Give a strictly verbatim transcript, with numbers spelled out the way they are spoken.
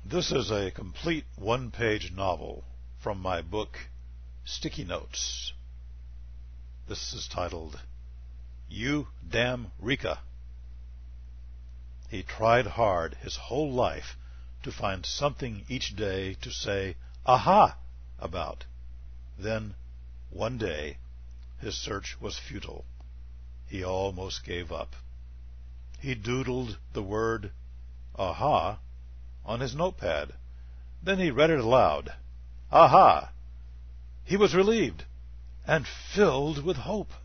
This is a complete one-page novel from my book, Sticky Notes. This is titled, You Damn Rika. He tried hard his whole life to find something each day to say, aha, about. Then, one day, his search was futile. He almost gave up. He doodled the word, aha, on his notepad. Then he read it aloud. Aha! He was relieved and filled with hope.